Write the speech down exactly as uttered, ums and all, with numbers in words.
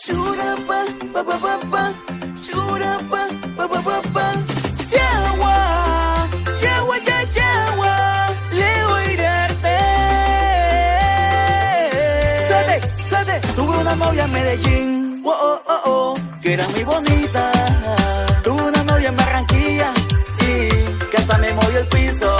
Churapa, pa pa pa pa, churapa, pa pa pa pa. Yawa, yawa, ya, yawa, le voy a darte. Sade, sade, tuve una novia en Medellín, oh, oh, oh, oh, que era muy bonita. Tuve una novia en Barranquilla, sí, que hasta me movió el piso.